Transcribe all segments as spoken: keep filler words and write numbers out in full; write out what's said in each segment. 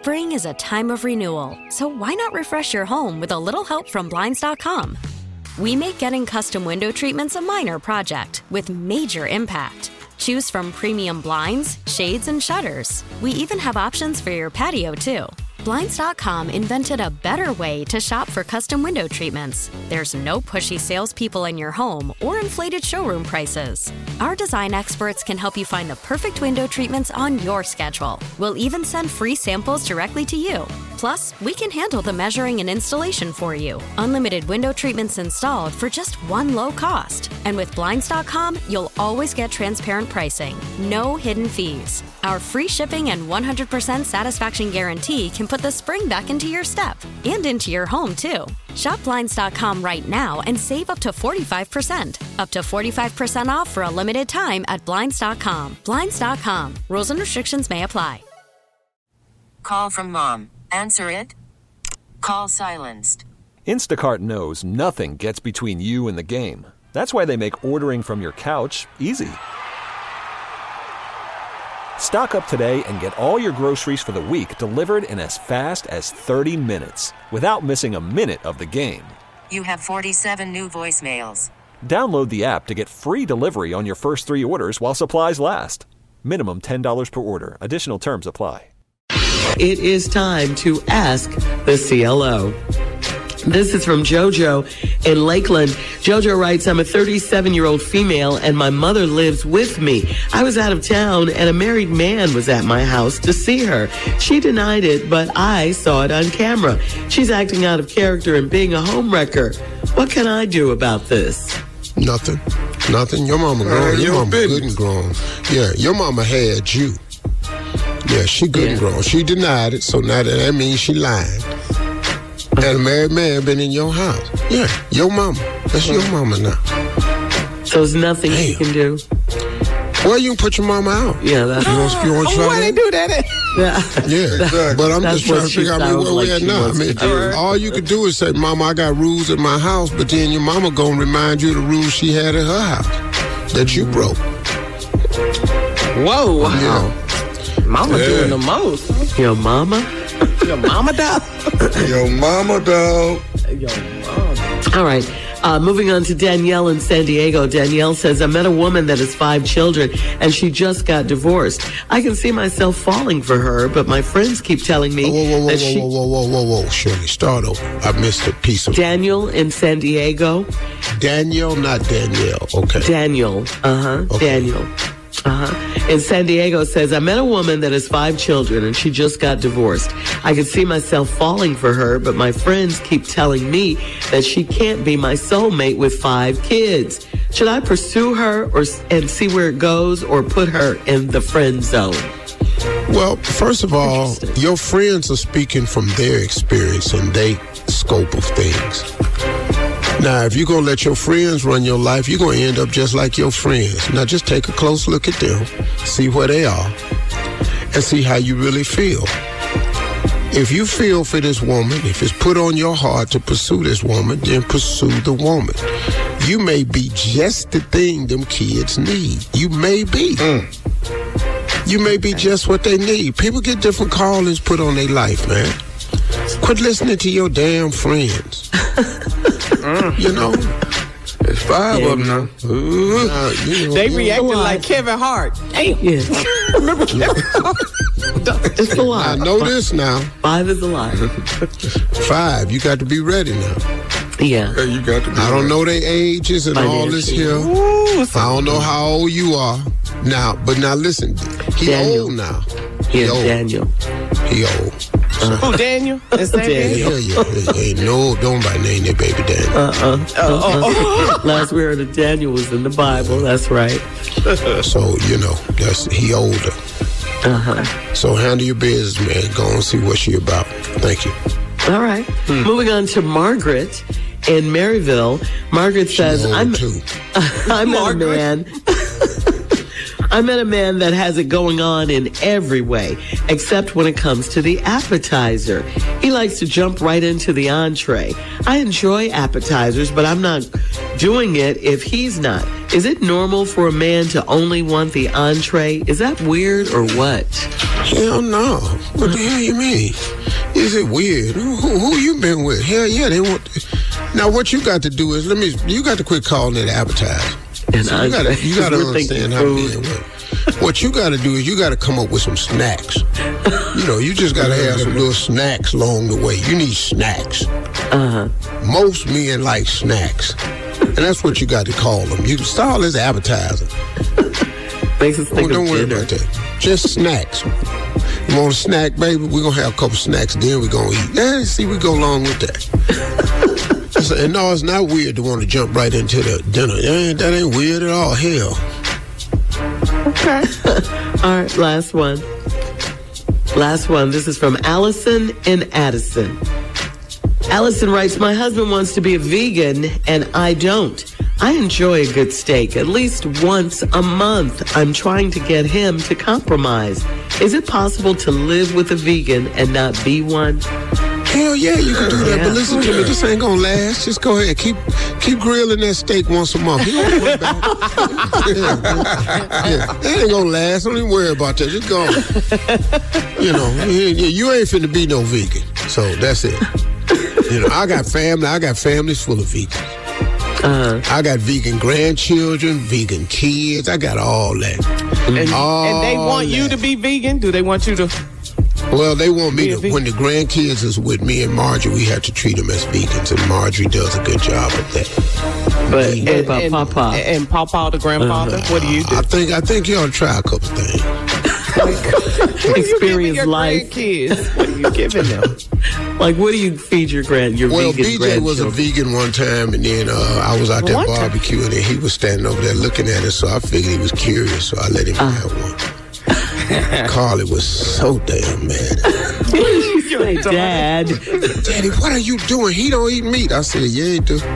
Spring is a time of renewal, so why not refresh your home with a little help from Blinds dot com? We make getting custom window treatments a minor project with major impact. Choose from premium blinds, shades, and shutters. We even have options for your patio, too. Blinds dot com invented a better way to shop for custom window treatments. There's no pushy salespeople in your home or inflated showroom prices. Our design experts can help you find the perfect window treatments on your schedule. We'll even send free samples directly to you. Plus, we can handle the measuring and installation for you. Unlimited window treatments installed for just one low cost. And with Blinds dot com, you'll always get transparent pricing. No hidden fees. Our free shipping and one hundred percent satisfaction guarantee can put the spring back into your step and into your home, too. Shop Blinds dot com right now and save up to forty-five percent. Up to forty-five percent off for a limited time at Blinds dot com. Blinds dot com. Rules and restrictions may apply. Call from mom. Answer it. Call silenced. Instacart knows nothing gets between you and the game. That's why they make ordering from your couch easy. Stock up today and get all your groceries for the week delivered in as fast as thirty minutes without missing a minute of the game. You have forty-seven new voicemails. Download the app to get free delivery on your first three orders while supplies last. Minimum ten dollars per order. Additional terms apply. It is time to ask the C L O. This is from JoJo in Lakeland. JoJo writes, I'm a thirty-seven-year-old female and my mother lives with me. I was out of town and a married man was at my house to see her. She denied it, but I saw it on camera. She's acting out of character and being a homewrecker. What can I do about this? Nothing. Nothing. Your mama grown. Uh, your mama good and grown. Yeah, your mama had you. Yeah, she good yeah. and grown. She denied it, so now that, that means she lied. And a married man been in your house. Yeah, your mama. That's your mama now. So there's nothing Damn. you can do? Well, you can put your mama out. Yeah, that's... You want, you want to try why that? they do that? Yeah. Yeah, exactly. But I'm just trying to figure out where like we at now. I mean, all, all you could do is say, Mama, I got rules at my house, but then your mama gonna remind you of the rules she had at her house that you broke. Whoa. Wow. Yeah. Mama yeah. doing the most. Your mama? Your mama dog? Your mama dog. Your mama. All right. Uh, moving on to Danielle in San Diego. Danielle says, I met a woman that has five children and she just got divorced. I can see myself falling for her, but my friends keep telling me whoa, whoa, whoa, that whoa, she... Whoa, whoa, whoa, whoa, whoa, Shirley, start over. I missed a piece of... Daniel in San Diego. Daniel, not Danielle. Okay. Daniel. Uh-huh. Okay. Daniel. Uh-huh. In San Diego says, I met a woman that has five children and she just got divorced. I could see myself falling for her, but my friends keep telling me that she can't be my soulmate with five kids. Should I pursue her or and see where it goes or put her in the friend zone? Well, first of all, your friends are speaking from their experience and their scope of things. Now, if you're going to let your friends run your life, you're going to end up just like your friends. Now, just take a close look at them, see where they are, and see how you really feel. If you feel for this woman, if it's put on your heart to pursue this woman, then pursue the woman. You may be just the thing them kids need. You may be. Mm. You may be just what they need. People get different callings put on their life, man. Quit listening to your damn friends. Mm. You know, there's five yeah, of them now. Ooh. Uh, you know, they you reacting know, like Kevin Hart. Damn. Yeah. Remember Kevin Hart? It's a lot. I know this now. Five is a lot. Five. You got to be ready now. Yeah. yeah you got to be I don't ready. know their ages and Financial. all this here. Ooh, I don't know how old you are now. But now listen, he Daniel. old now. He yeah, old. Daniel. He old. Uh, Who, Daniel? It's Daniel. Yeah, yeah. Ain't no, don't by name that baby Daniel. Uh-uh. uh-uh. Last we heard of Daniel was in the Bible. That's right. So, you know, that's he older. Uh-huh. So handle your business, man. Go and see what she about. Thank you. All right. Hmm. Moving on to Margaret in Maryville. Margaret says, I'm, too. I'm a man... I met a man that has it going on in every way, except when it comes to the appetizer. He likes to jump right into the entree. I enjoy appetizers, but I'm not doing it if he's not. Is it normal for a man to only want the entree? Is that weird or what? Hell no. What the hell you mean? Is it weird? Who, who you been with? Hell yeah, they want. To. Now what you got to do is let me. You got to quit calling it advertising. And so you got to you got to understand how men work. What you got to do is you got to come up with some snacks. You know, you just got to have some little snacks along the way. You need snacks. Uh huh. Most men like snacks, and that's what you got to call them. You start all this advertising. Makes us think oh, don't of worry dinner. about that. Just snacks. You want a snack, baby? We're going to have a couple snacks, then we're going to eat. Yeah, see, we go along with that. So, and no, it's not weird to want to jump right into the dinner. That ain't, that ain't weird at all. Hell. Okay. All right, last one. Last one. This is from Allison in Addison. Allison writes, my husband wants to be a vegan, and I don't. I enjoy a good steak at least once a month. I'm trying to get him to compromise. Is it possible to live with a vegan and not be one? Hell yeah, you can do that. Yeah. But listen to me, this ain't gonna last. Just go ahead, keep keep grilling that steak once a month. You don't worry about it. Yeah, yeah. That ain't gonna last. Don't even worry about that. Just go. You know, you ain't finna be no vegan. So that's it. You know, I got family. I got families full of vegans. Uh-huh. I got vegan grandchildren, vegan kids. I got all that. And, all and they want that. you to be vegan? Do they want you to? Well, they want me to, vegan? when the grandkids is with me and Marjorie, we have to treat them as vegans, and Marjorie does a good job of that. But Me. what about and, Papa? And, and Papa, the grandfather? Uh-huh. What do you do? I think I think you ought to try a couple things. Experience life. Kids. What are you giving them? Like, what do you feed your grand your Well, vegan B J was a grandchildren? vegan one time, and then uh, I was out there One time? barbecuing, and he was standing over there looking at it, so I figured he was curious, so I let him Uh. have one. Carly was so damn mad. Say, Dad. Daddy, what are you doing? He don't eat meat. I said, yeah, he do.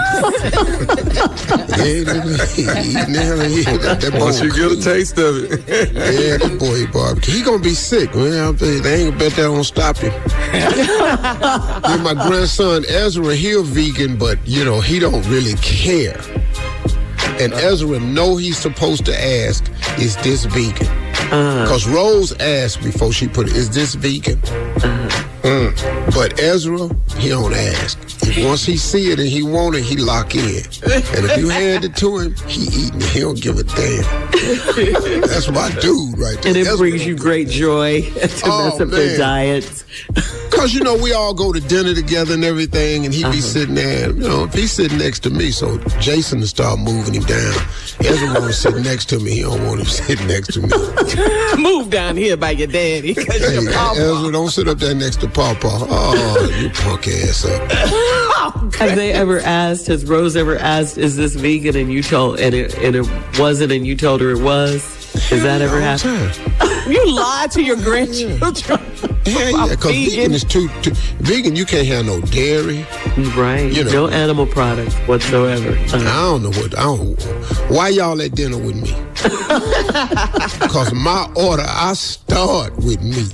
Yeah, he do. He eating the hell he eat. That boy Once you get a clean. taste of it. Yeah, that boy eat barbecue. He gonna be sick, man. They ain't gonna bet that won't stop him. Then my grandson Ezra, he a vegan, but you know he don't really care. And Ezra know he's supposed to ask, "Is this vegan?" Because uh-huh. Rose asked before she put it, "Is this vegan?" Uh-huh. Mm. But Ezra, he don't ask. If once he see it and he want it, he lock in. And if you hand it to him, he eating it. He don't give a damn. That's my dude right there. And it Ezra brings you don't great joy to Oh, mess up man. their diets. Because, you know, we all go to dinner together and everything, and he Uh-huh. be sitting there, you know, if he's sitting next to me, so Jason will start moving him down. Ezra want to sit next to me. He don't want him sitting next to me. Move down here by your daddy. Because Hey, your Papa. Ezra, don't sit up there next to Papa. Oh, you punk ass up. Have they ever asked, has Rose ever asked, is this vegan? And you told, and it, and it wasn't, and you told her it was? Has that ever All the happened? time. You lied to your grandchildren. Yeah, yeah, about because vegan. vegan. is too, too, vegan, you can't have no dairy. Right. You know. No animal products whatsoever. I Uh-huh. don't know what, I don't, why y'all at dinner with me? Because my order, I start with meat.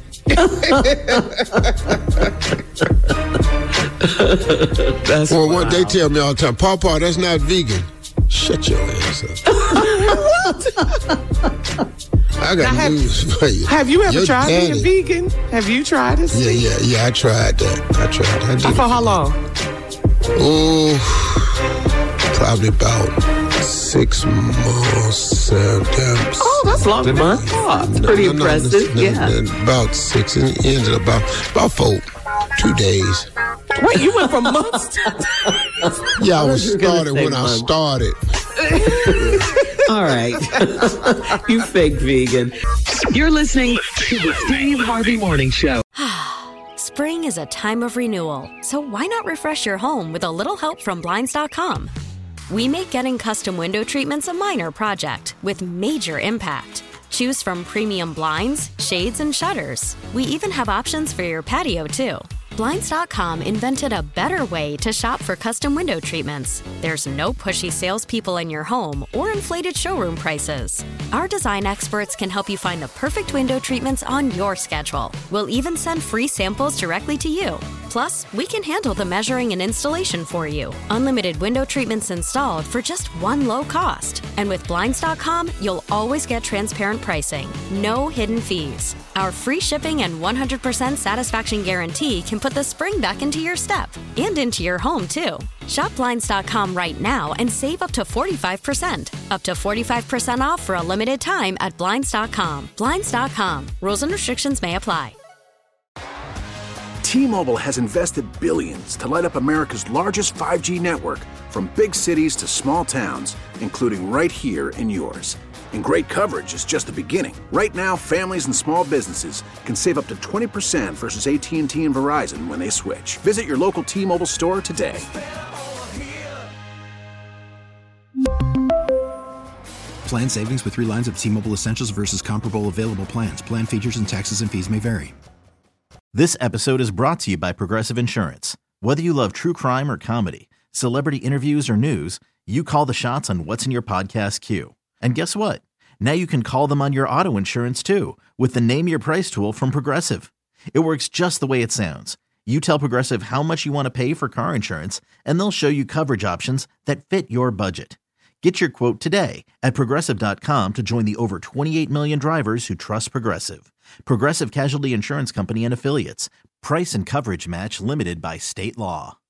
That's Well, what they wow. tell me all the time, Papa, that's not vegan. Shut your ass up. I got Now, have- news for you. Have you ever Your tried daddy- being vegan? Have you tried it? Yeah, yeah, yeah, I tried that. I tried that. I did For it. how long? Oh, probably about six months. Seven, Oh, that's long. A month? It's pretty impressive. no, yeah. no, about six, and it ended about, about four, two days. Wait, you went from months to... Yeah, I was was gonna started say when I months. started. All right. You fake vegan. You're listening to the Steve Harvey Morning Show. Spring is a time of renewal, so why not refresh your home with a little help from Blinds dot com? We make getting custom window treatments a minor project with major impact. Choose from premium blinds, shades, and shutters. We even have options for your patio, too. Blinds dot com invented a better way to shop for custom window treatments. There's no pushy salespeople in your home or inflated showroom prices. Our design experts can help you find the perfect window treatments on your schedule. We'll even send free samples directly to you. Plus, we can handle the measuring and installation for you. Unlimited window treatments installed for just one low cost. And with Blinds dot com, you'll always get transparent pricing. No hidden fees. Our free shipping and one hundred percent satisfaction guarantee can put the spring back into your step and into your home, too. Shop Blinds dot com right now and save up to forty-five percent. Up to forty-five percent off for a limited time at Blinds dot com. Blinds dot com. Rules and restrictions may apply. T-Mobile has invested billions to light up America's largest five G network, from big cities to small towns, including right here in yours. And great coverage is just the beginning. Right now, families and small businesses can save up to twenty percent versus A T and T and Verizon when they switch. Visit your local T-Mobile store today. Plan savings with three lines of T-Mobile Essentials versus comparable available plans. Plan features and taxes and fees may vary. This episode is brought to you by Progressive Insurance. Whether you love true crime or comedy, celebrity interviews or news, you call the shots on what's in your podcast queue. And guess what? Now you can call them on your auto insurance too with the Name Your Price tool from Progressive. It works just the way it sounds. You tell Progressive how much you want to pay for car insurance, and they'll show you coverage options that fit your budget. Get your quote today at Progressive dot com to join the over twenty-eight million drivers who trust Progressive. Progressive Casualty Insurance Company and Affiliates. Price and coverage match limited by state law.